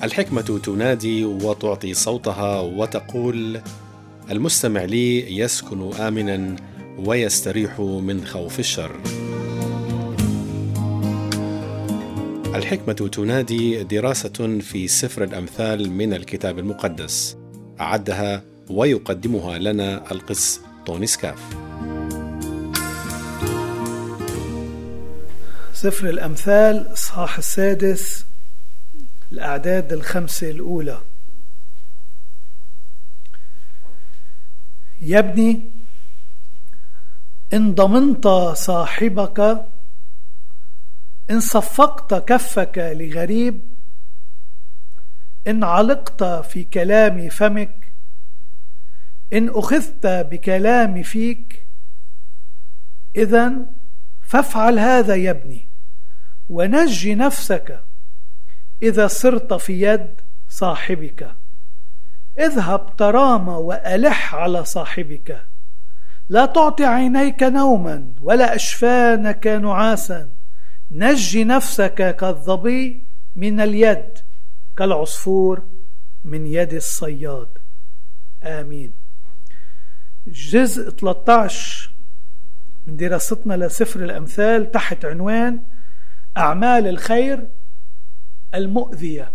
الحكمة تنادي وتعطي صوتها وتقول: المستمع لي يسكن آمنا ويستريح من خوف الشر. الحكمة تنادي دراسة في سفر الأمثال من الكتاب المقدس، أعدها ويقدمها لنا القس طوني سكاف. سفر الأمثال إصحاح 6، الأعداد 5 الأولى. يا ابني، إن ضمنت صاحبك، إن صفقت كفك لغريب، إن علقت في كلام فمك، إن أخذت بكلام فيك، إذن فافعل هذا يا ابني، ونجي نفسك إذا صرت في يد صاحبك. اذهب ترامى وألح على صاحبك، لا تعطي عينيك نوما ولا أشفانك نعاسا. نجي نفسك كالظبي من اليد، كالعصفور من يد الصياد. آمين. جزء 13 من دراستنا لسفر الأمثال تحت عنوان أعمال الخير المؤذية.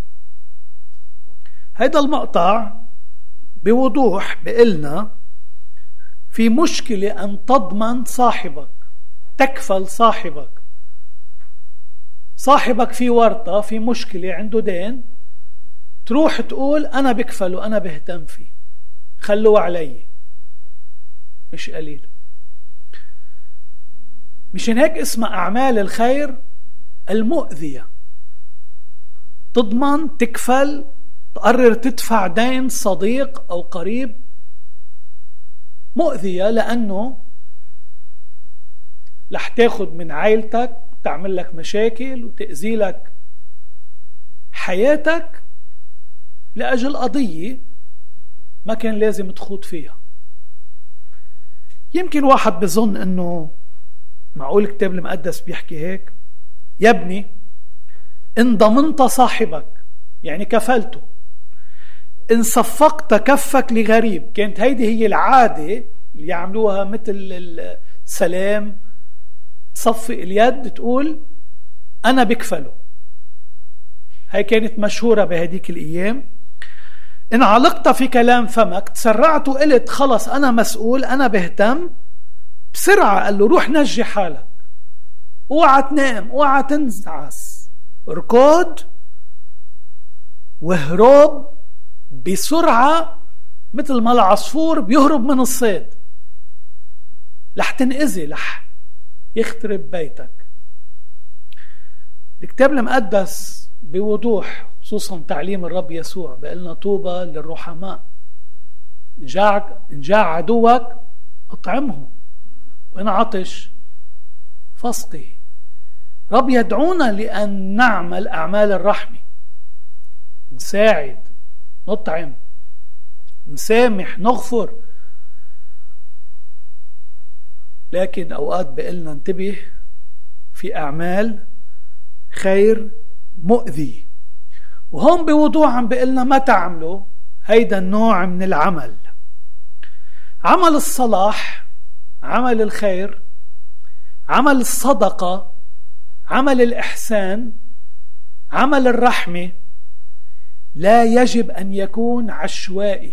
هذا المقطع بوضوح بقلنا في مشكلة أن تضمن صاحبك، تكفل صاحبك في ورطة، في مشكلة، عنده دين، تروح تقول أنا بكفله، أنا بهتم فيه، خلوه علي. مش قليل. مشان هيك اسمها أعمال الخير المؤذية. تضمن، تكفل، تقرر تدفع دين صديق أو قريب. مؤذية لأنه رح تاخد من عائلتك، تعمل لك مشاكل وتأذي لك حياتك لأجل قضية ما كان لازم تخوض فيها. يمكن واحد بظن أنه معقول الكتاب المقدس بيحكي هيك؟ يا ابني، إن ضمنت صاحبك يعني كفلته، إن صفقت كفك لغريب. كانت هيدي هي العادة اللي يعملوها، مثل السلام، تصفق اليد تقول أنا بكفله. هاي كانت مشهورة بهديك الأيام. إن علقت في كلام فمك، تسرعت وقلت خلص أنا مسؤول، أنا بهتم، بسرعة قال له روح نجي حالك، اوعى تنام، اوعى تنعس، اركض وهرب بسرعة مثل ما العصفور بيهرب من الصيد. رح تنأذي، رح يخترب بيتك. الكتاب المقدس بوضوح، خصوصا تعليم الرب يسوع، بقلنا طوبى للرحماء، إن جاع عدوك اطعمه، وإن عطش فاسقه. رب يدعونا لأن نعمل أعمال الرحمة، نساعد، نطعم، نسامح، نغفر. لكن أوقات بقلنا انتبه، في أعمال خير مؤذي. وهم بوضوح عم بقلنا ما تعملوا هيدا النوع من العمل. عمل الصلاح، عمل الخير، عمل الصدقة، عمل الإحسان، عمل الرحمة لا يجب أن يكون عشوائي.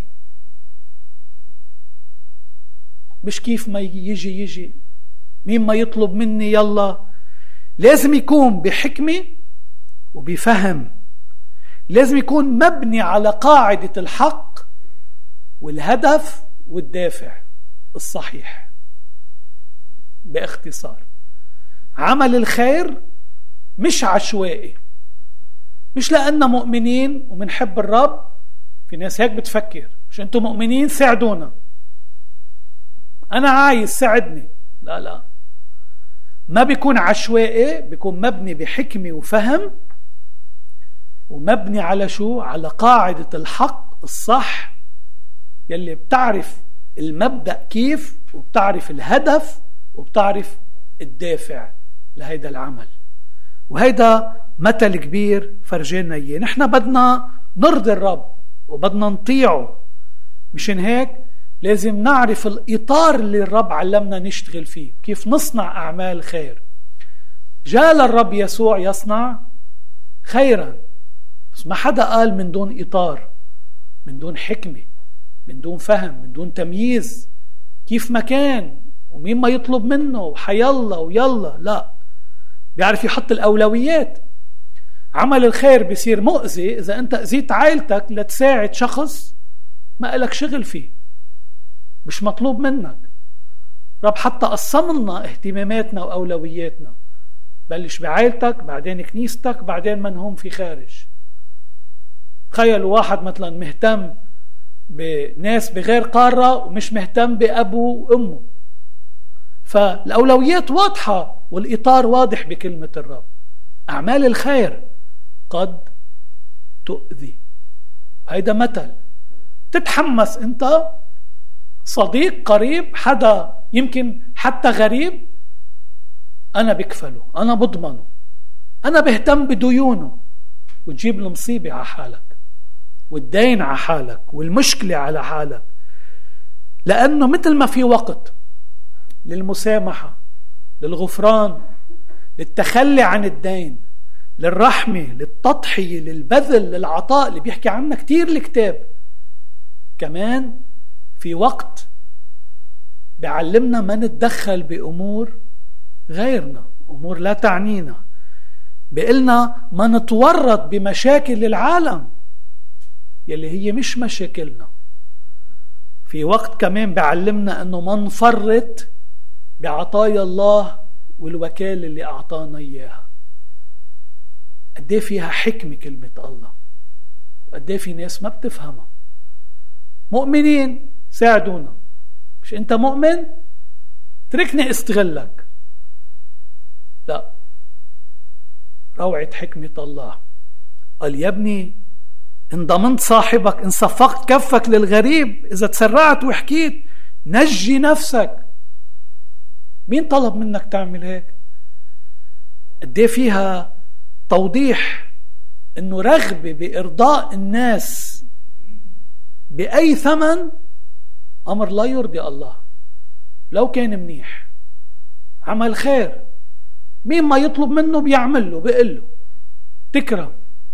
مش كيف ما يجي مين ما يطلب مني يلا. لازم يكون بحكمة وبفهم، لازم يكون مبني على قاعدة الحق والهدف والدافع الصحيح. باختصار، عمل الخير مش عشوائي، مش لأننا مؤمنين ومنحب الرب. في ناس هيك بتفكر، مش انتم مؤمنين ساعدونا، أنا عايز ساعدني. لا، ما بيكون عشوائي، بيكون مبني بحكمة وفهم، ومبني على شو؟ على قاعدة الحق الصح، يلي بتعرف المبدأ كيف، وبتعرف الهدف، وبتعرف الدافع لهيدا العمل. وهيدا مثل كبير فرجينا اياه. نحن بدنا نرضي الرب وبدنا نطيعه. مشان هيك لازم نعرف الإطار اللي الرب علمنا نشتغل فيه، كيف نصنع أعمال خير. جاء الرب يسوع يصنع خيرا، بس ما حدا قال من دون إطار، من دون حكمة، من دون فهم، من دون تمييز، كيف ما كان ومين ما يطلب منه وحيلا ويلا. لا، بيعرف يحط الأولويات. عمل الخير بيصير مؤذي إذا أنت أذيت عائلتك لتساعد شخص ما إلك شغل فيه، مش مطلوب منك. رب حتى قسم لنا اهتماماتنا وأولوياتنا، بلش بعائلتك، بعدين كنيستك، بعدين من هم في خارج. تخيلوا واحد مثلا مهتم بناس بغير قارة ومش مهتم بأبوه وأمه. فالأولويات واضحة والإطار واضح بكلمة الرب. أعمال الخير قد تؤذي. هيدا مثل. تتحمس أنت، صديق قريب، حدا يمكن حتى غريب، أنا بكفله، أنا بضمنه، أنا بهتم بديونه، وتجيب المصيبة على حالك والدين على حالك والمشكلة على حالك. لأنه مثل ما في وقت للمسامحة، للغفران، للتخلي عن الدين، للرحمة، للتضحية، للبذل، للعطاء اللي بيحكي عنها كتير الكتاب، كمان في وقت بيعلمنا ما نتدخل بأمور غيرنا، أمور لا تعنينا. بيقلنا ما نتورط بمشاكل العالم يلي هي مش مشاكلنا. في وقت كمان بيعلمنا أنه ما نفرط بعطايا الله والوكالة اللي أعطانا إياها. قديه فيها حكمة كلمة الله، وقديه في ناس ما بتفهمها. مؤمنين ساعدونا، مش أنت مؤمن تركني استغلك. لا، روعة حكمة الله. قال يا ابني إن ضمنت صاحبك، إن صفقت كفك للغريب، إذا تسرعت وحكيت، نجي نفسك. مين طلب منك تعمل هيك؟ قديه فيها توضيح إنه رغبة بإرضاء الناس بأي ثمن أمر لا يرضي الله. لو كان منيح عمل خير، مين ما يطلب منه بيعمل له، بيقول له تكرم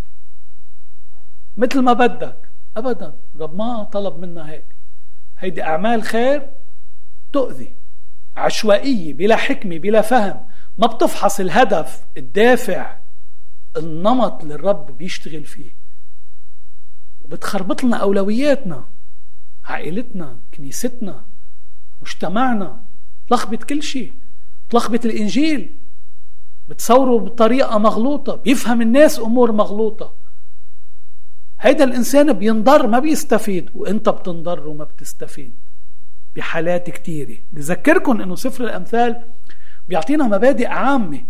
مثل ما بدك. أبدا، رب ما طلب منا هيك. هيدي أعمال خير تؤذي، عشوائية، بلا حكمة، بلا فهم، ما بتفحص الهدف، الدافع، النمط اللي الرب بيشتغل فيه، وبتخربط لنا أولوياتنا، عائلتنا، كنيستنا، مجتمعنا. تلخبط كل شيء، تلخبط الإنجيل، بتصوره بطريقة مغلوطة، بيفهم الناس أمور مغلوطة. هيدا الإنسان بينضر ما بيستفيد، وإنت بتنضر وما بتستفيد بحالات كتيرة. بذكركم إنه سفر الأمثال بيعطينا مبادئ عامة،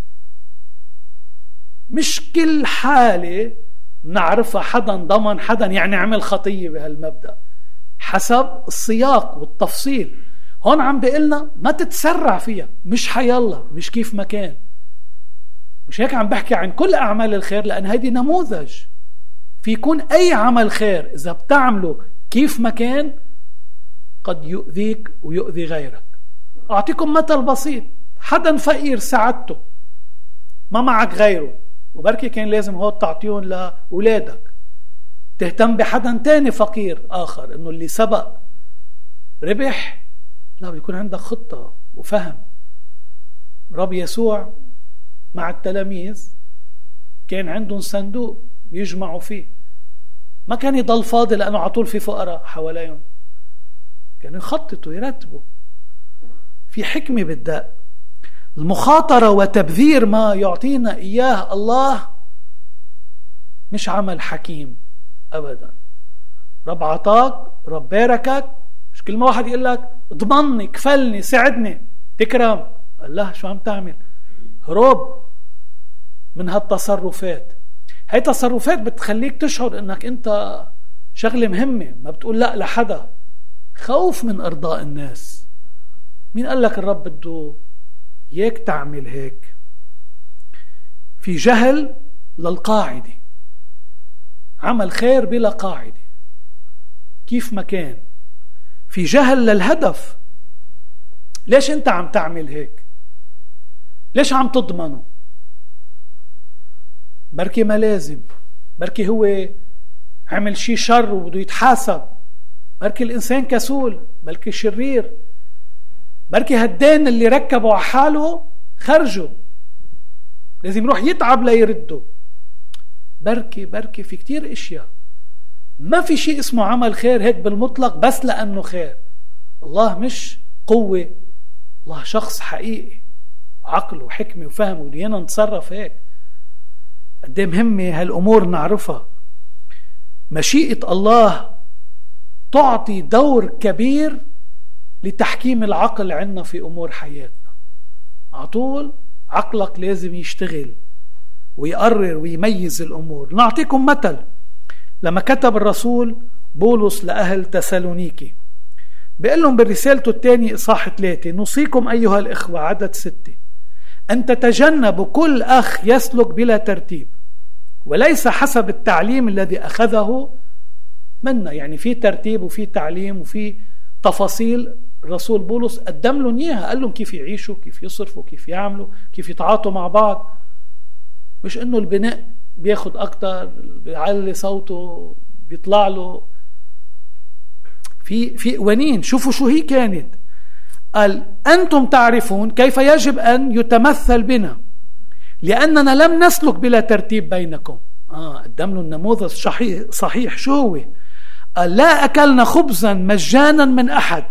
مش كل حالة نعرفها حدا ضمن حدا يعني عمل خطية بهالمبدأ، حسب السياق والتفصيل. هون عم بيقلنا ما تتسرع فيها، مش حيالله، مش كيف ما كان. مش هيك عم بحكي عن كل أعمال الخير، لأن هيدي نموذج. في يكون أي عمل خير إذا بتعمله كيف ما كان قد يؤذيك ويؤذي غيرك. أعطيكم مثل بسيط. حدا فقير ساعدته، ما معك غيره، وبركي كان لازم هو تعطيهم لأولادك. تهتم بحدا تاني فقير آخر، إنه اللي سبق ربح. لا، بيكون عندك خطة وفهم. رب يسوع مع التلاميذ كان عندهم صندوق يجمعوا فيه، ما كان يضل فاضي لأنه عطول في فقراء حواليهم. كانوا يخططوا يرتبوا في حكمة بالدق. المخاطرة وتبذير ما يعطينا إياه الله مش عمل حكيم أبدا. رب عطاك، رب باركك، مش كل ما واحد يقول لك اضمني، كفلني، ساعدني، تكرم. الله شو عم تعمل؟ هروب من هالتصرفات. هاي تصرفات بتخليك تشعر انك انت شغلة مهمة، ما بتقول لا لحدا. خوف من ارضاء الناس. مين قال لك الرب بده اياك تعمل هيك؟ في جهل للقاعدة. عمل خير بلا قاعدة، كيف ما كان، في جهل للهدف. ليش انت عم تعمل هيك؟ ليش عم تضمنه؟ بركي ما لازم، بركي هو عمل شي شر وبده يتحاسب، بركي الإنسان كسول، بركي شرير، بركي هالدين اللي ركبه على حاله خرجه لازم يروح يتعب ليرده. بركي في كتير اشياء. ما في شيء اسمه عمل خير هيك بالمطلق بس لأنه خير. الله مش قوة، الله شخص حقيقي، عقل وحكمة وفهم، ودينا نتصرف هيك. قد ايه مهمة هالأمور نعرفها. مشيئة الله تعطي دور كبير لتحكيم العقل عنا في أمور حياتنا. عطول عقلك لازم يشتغل ويقرر ويميز الأمور. نعطيكم مثل. لما كتب الرسول بولس لأهل تسالونيكي بيقول لهم بالرسالة الثانية إصحاح 3: نوصيكم أيها الإخوة، عدد 6، أن تتجنبوا كل أخ يسلك بلا ترتيب وليس حسب التعليم الذي أخذه منا. يعني في ترتيب وفي تعليم وفي تفاصيل. الرسول بولس قدم لهم إياها، قال لهم كيف يعيشوا، كيف يصرفوا، كيف يعملوا، كيف يتعاطوا مع بعض. مش إنه البناء بياخد أكتر، بيعلي صوته، بيطلع له في قوانين. شوفوا شو هي كانت. قال: أنتم تعرفون كيف يجب أن يتمثل بنا لأننا لم نسلك بلا ترتيب بينكم. قدم له النموذج صحيح. شو هو؟ قال: لا أكلنا خبزا مجانا من أحد.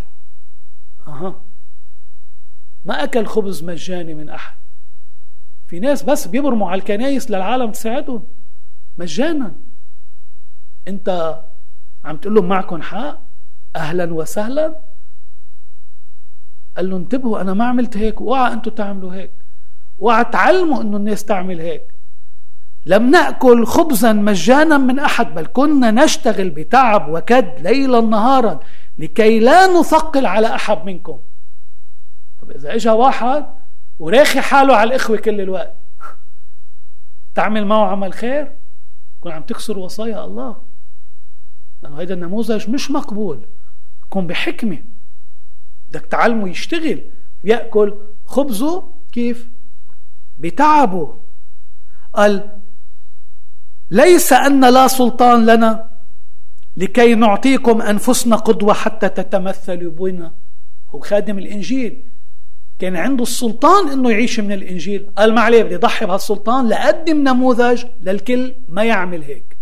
ما أكل خبز مجاني من أحد. في ناس بس بيبرموا على الكنايس للعالم تساعدهم مجانا. أنت عم تقول لهم معكم حق، أهلا وسهلا. قال له: انتبهوا، أنا ما عملت هيك، واوعى أنتوا تعملوا هيك، واوعى تعلموا أنه الناس تعمل هيك. لم نأكل خبزا مجانا من أحد، بل كنا نشتغل بتعب وكد ليلا نهارا لكي لا نثقل على أحد منكم. طب إذا إجا واحد وراخي حاله على الإخوة كل الوقت، تعمل معه عمل خير؟ تكون عم تكسر وصايا الله، لأنه هذا النموذج مش مقبول. يكون بحكمة، بدك تعلمه يشتغل ويأكل خبزه كيف؟ بتعبه. قال: ليس أن لا سلطان لنا لكي نعطيكم أنفسنا قدوة حتى تتمثلوا بنا. هو خادم الإنجيل، كان عنده السلطان إنه يعيش من الإنجيل. قال: ما عليه، بدي ضحي بهالسلطان لأقدم نموذج للكل ما يعمل هيك.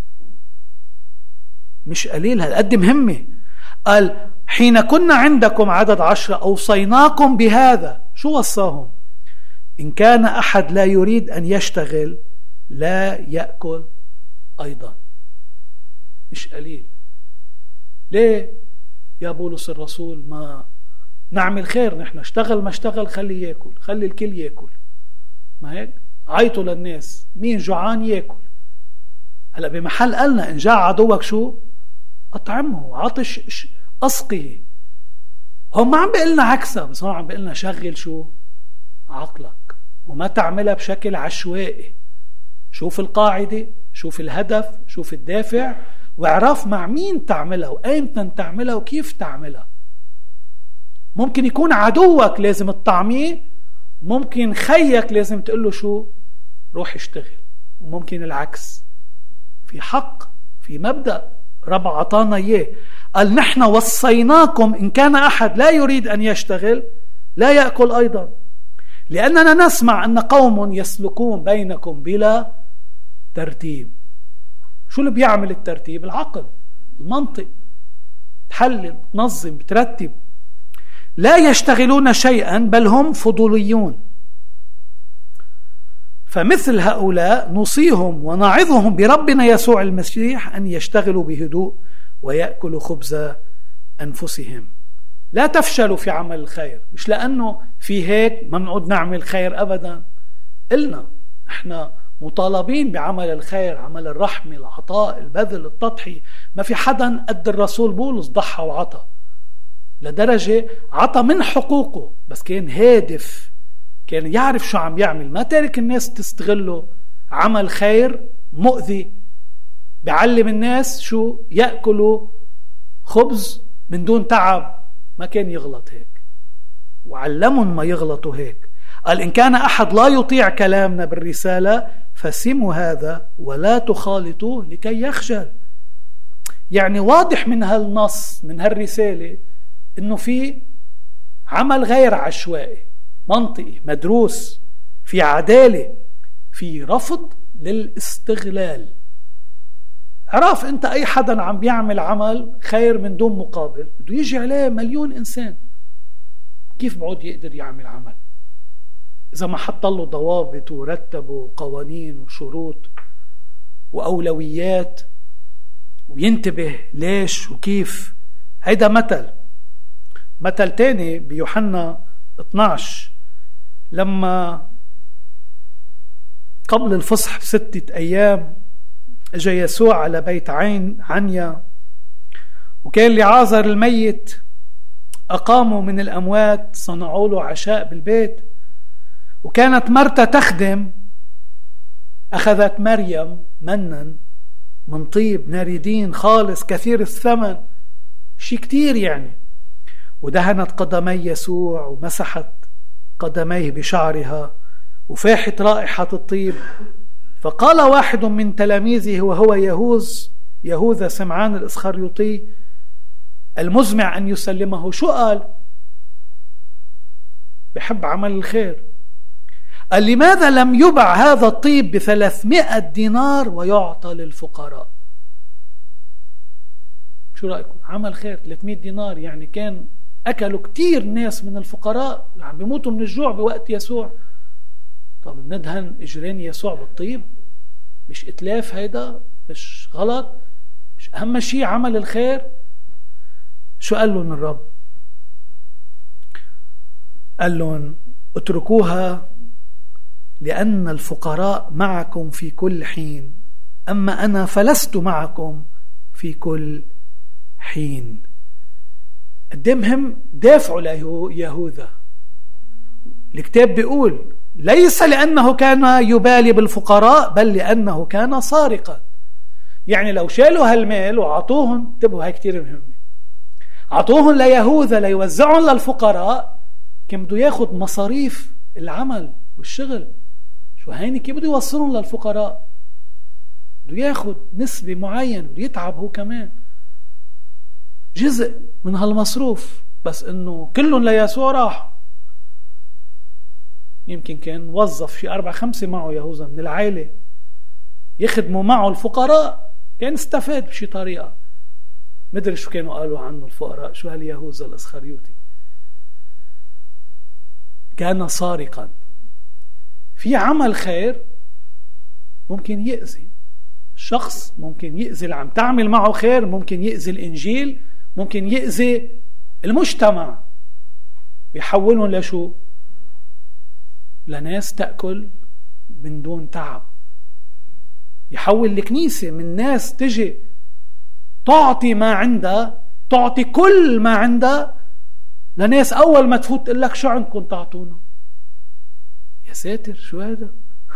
مش قليل، هالقد مهمة. قال: حين كنا عندكم، عدد 10، أوصيناكم بهذا. شو وصاهم؟ إن كان أحد لا يريد أن يشتغل لا يأكل أيضا. مش قليل. ليه يا بولس الرسول ما نعمل خير؟ نحن اشتغل ما اشتغل خلي يأكل، خلي الكل يأكل. ما هيك؟ عيطوا للناس، مين جوعان يأكل. هلأ بمحل قالنا إن جاء عدوك شو؟ أطعمه، عطش أسقيه. هم ما عم بيقلنا عكسها، بس هم عم بيقلنا شغل شو؟ عقلك، وما تعملها بشكل عشوائي. شوف القاعدة، شوف الهدف، شوف الدافع، واعرف مع مين تعملها وأيمتى تعملها وكيف تعملها. ممكن يكون عدوك لازم تطعميه، ممكن خيك لازم تقول له شو؟ روح اشتغل. وممكن العكس. في حق، في مبدأ رب عطانا إياه. قال: نحن وصيناكم إن كان أحد لا يريد أن يشتغل لا يأكل أيضا، لأننا نسمع أن قوم يسلكون بينكم بلا ترتيب. شو اللي بيعمل الترتيب؟ العقل، المنطق، تحلل، تنظم، ترتب. لا يشتغلون شيئا بل هم فضوليون. فمثل هؤلاء نوصيهم ونعظهم بربنا يسوع المسيح أن يشتغلوا بهدوء ويأكلوا خبز أنفسهم. لا تفشلوا في عمل الخير. مش لأنه في هيك ما بنقعد نعمل خير أبدا. قلنا احنا مطالبين بعمل الخير، عمل الرحمة، العطاء، البذل، التضحية. ما في حدا قد الرسول بولس ضحى وعطى، لدرجة عطى من حقوقه، بس كان هادف، كان يعرف شو عم يعمل، ما تارك الناس تستغله. عمل خير مؤذي بيعلم الناس شو يأكلوا خبز من دون تعب. ما كان يغلط هيك، وعلمهم ما يغلطوا هيك. قال إن كان أحد لا يطيع كلامنا بالرسالة فسموا هذا ولا تخالطوه لكي يخجل. يعني واضح من هالنص، من هالرسالة، إنه في عمل غير عشوائي، منطقي، مدروس، في عدالة، في رفض للاستغلال. عرف أنت أي حدا عم بيعمل عمل خير من دون مقابل بده يجي عليه مليون إنسان، كيف بعود يقدر يعمل عمل إذا ما حط له ضوابط ورتب وقوانين وشروط وأولويات وينتبه ليش وكيف. هيدا مثل تاني بيوحنا 12 لما قبل الفصح ب6 أيام اجا يسوع على بيت عنيا، وكان لعازر الميت أقاموا من الأموات، صنعوا له عشاء بالبيت. وكانت مرتا تخدم، أخذت مريم منا من طيب ناردين خالص كثير الثمن، شي كتير يعني، ودهنت قدمي يسوع ومسحت قدميه بشعرها وفاحت رائحة الطيب. فقال واحد من تلاميذه وهو يهوذا سمعان الإسخريوطي المزمع أن يسلمه، شو قال؟ بحب عمل الخير. قال لماذا لم يبع هذا الطيب ب300 دينار ويعطى للفقراء؟ شو رأيكم؟ عمل خير 300 دينار، يعني كان أكلوا كتير ناس من الفقراء اللي عم بيموتوا من الجوع بوقت يسوع. طب ندهن إجرين يسوع بالطيب؟ مش إتلاف هيدا؟ مش غلط؟ مش أهم شيء عمل الخير؟ شو قال لهم الرب؟ قال لهم اتركوها لأن الفقراء معكم في كل حين، أما أنا فلست معكم في كل حين. قدامهم دافعوا ليهوذا. الكتاب بيقول ليس لأنه كان يبالي بالفقراء بل لأنه كان سارقا. يعني لو شالوا هالمال وعطوهم، انتبهوا هاي كتير مهمة، عطوهم ليهوذا ليوزعهم للفقراء، كان بده ياخد مصاريف العمل والشغل. شو هيني كيف بده يوصلهم للفقراء؟ بده ياخد نسبة معينة، بده يتعب هو كمان جزء من هالمصروف. بس انه كلهم ليسوع راح، يمكن كان وظف شي 4-5 معه يهوذا من العائلة يخدموا معه الفقراء، كان استفاد بشي طريقة. مدري شو كانوا قالوا عنه الفقراء، شو هاليهوذا الإسخريوطي. كان سارقا. في عمل خير ممكن يأذي شخص، ممكن يأذي اللي عم تعمل معه خير، ممكن يأذي الإنجيل، ممكن يأذي المجتمع، بيحولهم لشو؟ لناس تأكل من دون تعب. يحول الكنيسة من ناس تجي تعطي ما عندها، تعطي كل ما عندها، لناس أول ما تفوت تقول لك شو عندكم تعطونا. يا ساتر شو هذا؟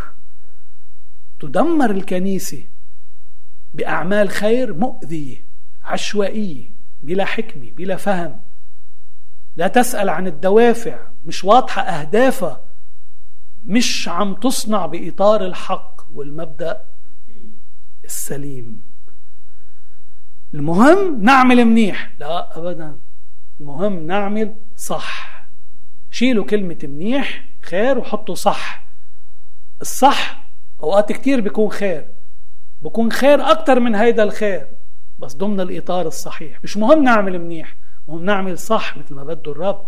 تدمر الكنيسة بأعمال خير مؤذية عشوائية بلا حكمة بلا فهم، لا تسأل عن الدوافع، مش واضحة أهدافها، مش عم تصنع بإطار الحق والمبدأ السليم. المهم نعمل منيح؟ لا أبدا، المهم نعمل صح. شيلوا كلمة منيح خير وحطوا صح. الصح أوقات كتير بيكون خير أكتر من هيدا الخير، بس ضمن الإطار الصحيح. مش مهم نعمل منيح، مهم نعمل صح مثل ما بده الرب.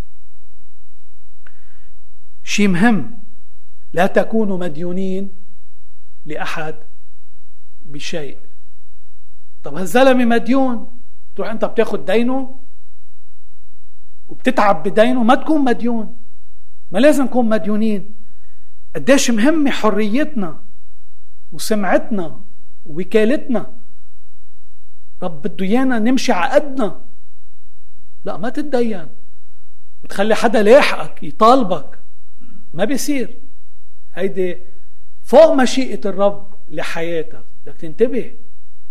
شيء مهم، لا تكونوا مديونين لأحد بشيء. طب هالزلمة مديون، تروح أنت بتاخد دينه وبتتعب بدينه؟ ما تكون مديون، ما لازم نكون مديونين. قديش مهمة حريتنا وسمعتنا ووكالتنا. رب بده ايانا نمشي عقدنا. لا ما تتدين وتخلي حدا لاحقك يطالبك، ما بيصير. هيدي فوق مشيئة الرب لحياتك، بدك تنتبه.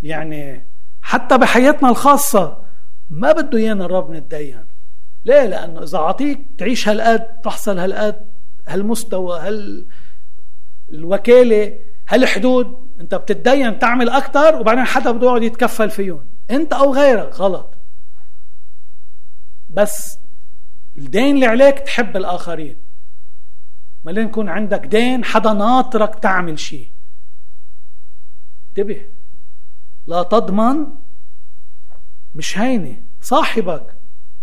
يعني حتى بحياتنا الخاصة ما بده ايانا الرب نتدين. ليه؟ لأنه إذا عطيك تعيش هالقد، تحصل هالقد، هالمستوى، الوكالة، هالحدود، انت بتتدين تعمل أكتر، وبعدين حدا بده يقعد يتكفل فيهم، انت أو غيرك. غلط. بس الدين اللي عليك تحب الآخرين، ما لين يكون عندك دين حدا ناطرك تعمل شيء. انتبه، لا تضمن، مش هينة. صاحبك،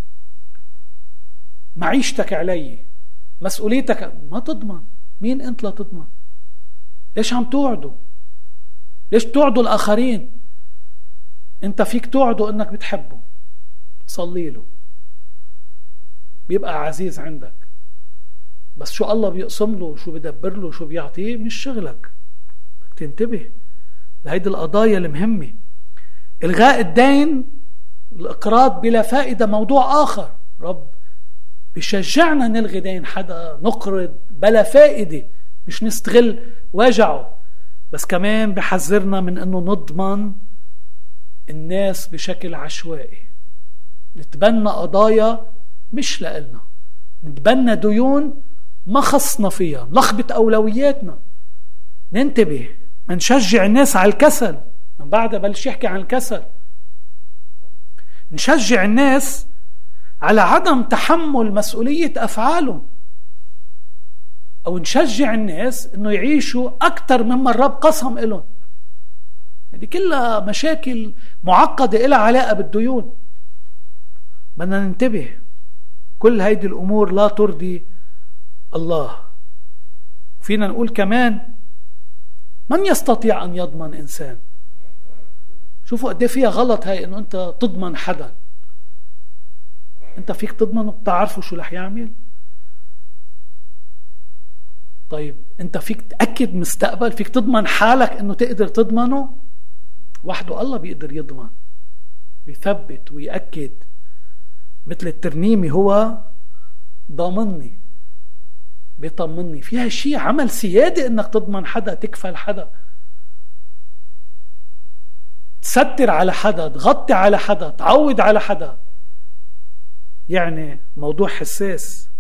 معيشتك علي، مسؤوليتك، ما تضمن. مين انت لا تضمن؟ ليش عم توعدوا؟ ليش توعدوا الآخرين؟ انت فيك توعدوا انك بتحبه، بتصلي له، بيبقى عزيز عندك، بس شو الله بيقسم له، شو بدبر له، شو بيعطيه، مش شغلك. بدك تنتبه لهيدي القضايا المهمة. إلغاء الدين، الإقراض بلا فائدة، موضوع آخر. رب بيشجعنا نلغي دين حدا، نقرض بلا فائدة، مش نستغل وجعه، بس كمان بحذرنا من أنه نضمن الناس بشكل عشوائي، نتبنى قضايا مش لإلنا، نتبنى ديون ما خصنا فيها، نلخبط أولوياتنا. ننتبه، ما نشجع الناس على الكسل. من بعدها بلش يحكي عن الكسل. نشجع الناس على عدم تحمل مسؤولية أفعالهم، أو نشجع الناس أنه يعيشوا أكثر مما الرب قسم إلهم. هذه كلها مشاكل معقدة إلها علاقة بالديون. بدنا ننتبه، كل هيدي الأمور لا ترضي الله. فينا نقول كمان، من يستطيع أن يضمن إنسان؟ شوفوا قد ايه فيها غلط هاي، انه انت تضمن حدا. انت فيك تضمنه؟ بتعرفوا شو رح يعمل؟ طيب انت فيك تأكد مستقبل؟ فيك تضمن حالك انه تقدر تضمنه؟ وحده الله بيقدر يضمن، بيثبت ويأكد. مثل الترنيمة، هو ضامنني، بيطمني. فيها شيء عمل سيادة انك تضمن حدا، تكفل حدا، تستر على حدا، تغطي على حدا، تعود على حدا. يعني موضوع حساس.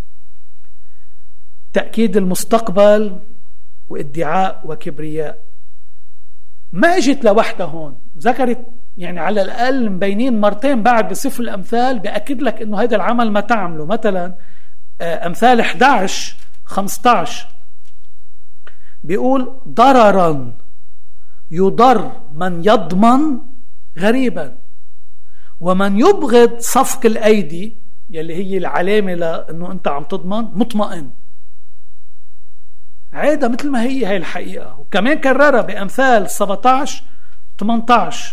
تأكيد المستقبل وادعاء وكبرياء. ما اجت لوحدها هون، ذكرت يعني على الأقل مبينين مرتين بعد بسفر الأمثال، بأكد لك إنه هذا العمل ما تعمله. مثلا أمثال 11:15 بيقول: ضررا يضر من يضمن غريبا، ومن يبغض صفق الأيدي، يلي هي العلامة لأنه أنت عم تضمن، مطمئن. عادة مثل ما هي الحقيقة. وكمان كررها بأمثال 17:18،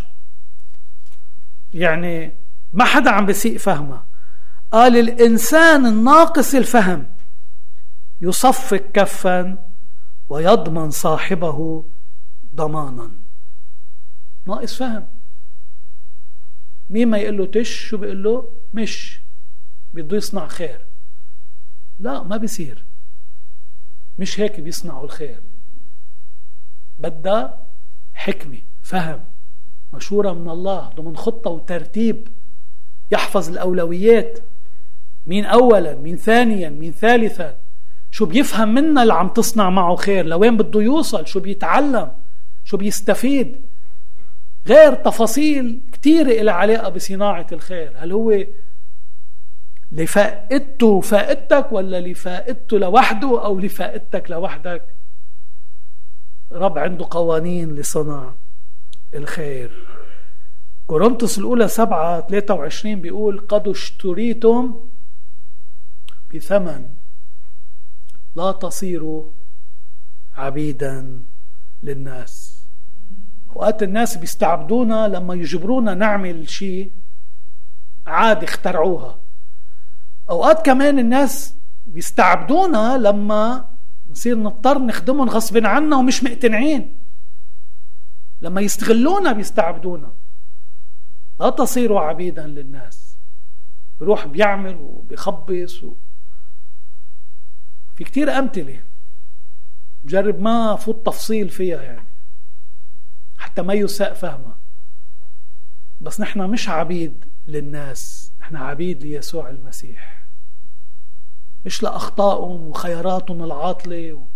يعني ما حدا عم بسيء فهمه. قال: الإنسان الناقص الفهم يصفق كفا ويضمن صاحبه ضمانا. ناقص فهم. مين ما يقول له تش، شو بيقول له؟ مش بده يصنع خير. لا، ما بيصير. مش هيك بيصنعوا الخير. بدها حكمة، فهم، مشورة من الله، ضمن خطة وترتيب، يحفظ الأولويات، مين أولا، مين ثانيا، مين ثالثا، شو بيفهم منا اللي عم تصنع معه خير، لوين بده يوصل، شو بيتعلم، شو بيستفيد. غير تفاصيل كتيرة إلى علاقة بصناعة الخير. هل هو لفائدته فائدتك، ولا لفائدته لوحده، أو لفائدتك لوحدك؟ رب عنده قوانين لصنع الخير. كورنثوس الأولى 7:23 بيقول: قد اشتريتم بثمن، لا تصيروا عبيدا للناس. وقت الناس بيستعبدونا لما يجبرونا نعمل شيء عادي اخترعوها. أوقات كمان الناس بيستعبدونا لما نصير نضطر نخدمهم غصب عنا ومش مقتنعين، لما يستغلونا بيستعبدونا. لا تصيروا عبيدا للناس. بيروح بيعمل وبيخبص في كتير أمثلة، بجرب ما فوت تفصيل فيها يعني حتى ما يساء فهمها. بس نحن مش عبيد للناس، نحن عبيد ليسوع المسيح، مش لأخطائهم وخياراتهم العاطلة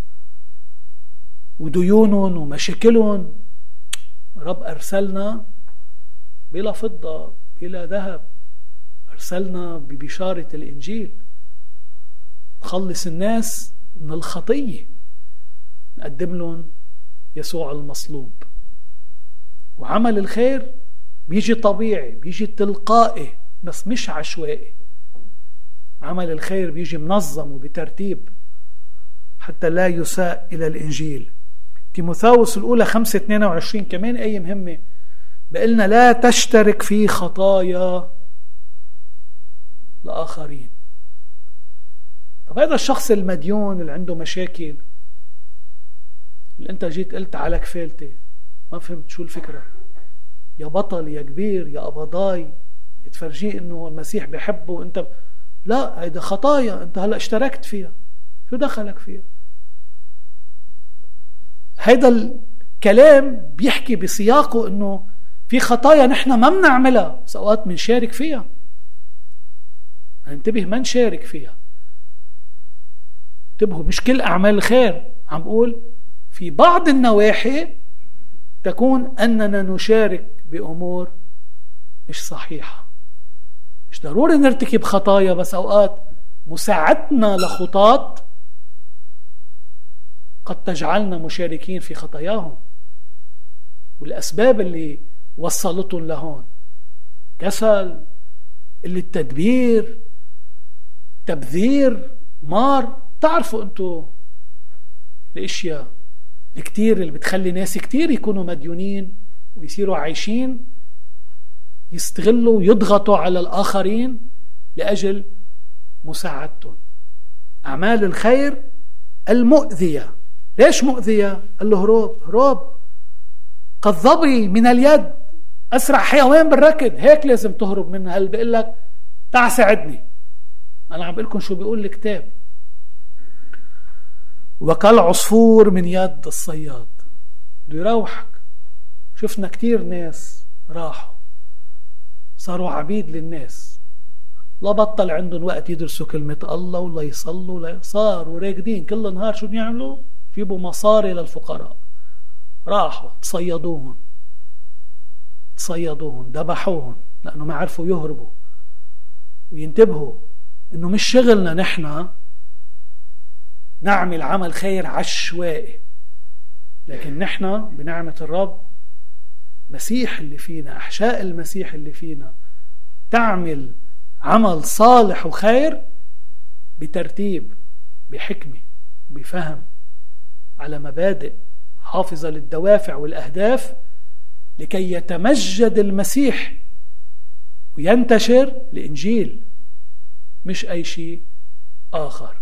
وديونهم ومشاكلهم. رب أرسلنا بلا فضة بلا ذهب، أرسلنا ببشارة الإنجيل نخلص الناس من الخطية، نقدم لهم يسوع المصلوب. وعمل الخير بيجي طبيعي، بيجي تلقائي، بس مش عشوائي. عمل الخير بيجي منظم وبترتيب حتى لا يساء إلى الإنجيل. تيموثاوس الأولى 5:22 كمان أي مهمة، بقلنا لا تشترك في خطايا الآخرين. طب هذا الشخص المديون اللي عنده مشاكل، اللي انت جيت قلت على كفالتي، ما فهمت شو الفكرة؟ يا بطل يا كبير يا أبضاي، تفرجيه انه المسيح بيحبه وانت لا، هيدا خطايا انت هلأ اشتركت فيها، شو دخلك فيها؟ هيدا الكلام بيحكي بسياقه انه في خطايا نحن ما بنعملها بس اوقات بنشارك فيها. انتبه، ما نشارك فيها. انتبهوا، مش كل اعمال الخير، عم بقول في بعض النواحي تكون اننا نشارك بامور مش صحيحه. مش ضروري نرتكب خطايا، بس اوقات مساعدتنا لخطاة قد تجعلنا مشاركين في خطاياهم، والاسباب اللي وصلتهم لهون كسل، اللي التدبير، تبذير، مار. تعرفوا انتو الاشياء الكتير اللي بتخلي ناس كتير يكونوا مديونين ويصيروا عايشين يستغلوا ويضغطوا على الآخرين لأجل مساعدتهم. أعمال الخير المؤذية. ليش مؤذية؟ قال له هروب كالظبي من اليد، أسرع حيوان بالركض، هيك لازم تهرب منها. هل بيقول لك تعال ساعدني؟ أنا عم بقول لكم شو بيقول الكتاب. وكالعصفور من يد الصياد، بده يروحك. شفنا كتير ناس راحوا صاروا عبيد للناس، لا بطل عندهم وقت يدرسوا كلمة الله ولا يصلوا، صاروا راكدين كل نهار. شو بيعملوا؟ جيبوا مصاري للفقراء. راحوا تصيدوهم، ذبحوهم لأنه ما عرفوا يهربوا. وينتبهوا إنه مش شغلنا نحن نعمل عمل خير عشوائي، لكن نحن بنعمة الرب مسيح اللي فينا، أحشاء المسيح اللي فينا تعمل عمل صالح وخير بترتيب، بحكمة، بفهم، على مبادئ حافظة للدوافع والأهداف، لكي يتمجد المسيح وينتشر الإنجيل، مش أي شيء آخر.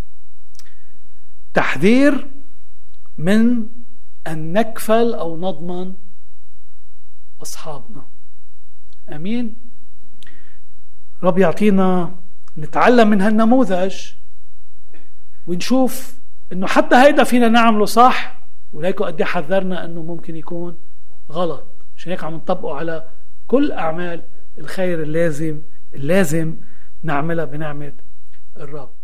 تحذير من أن نكفل أو نضمن أصحابنا. أمين. رب يعطينا نتعلم من هالنموذج ونشوف إنه حتى هيدا فينا نعمله صح، وليكو قد حذرنا إنه ممكن يكون غلط. عشان هيك عم نطبقه على كل أعمال الخير اللازم نعملها بنعمة الرب.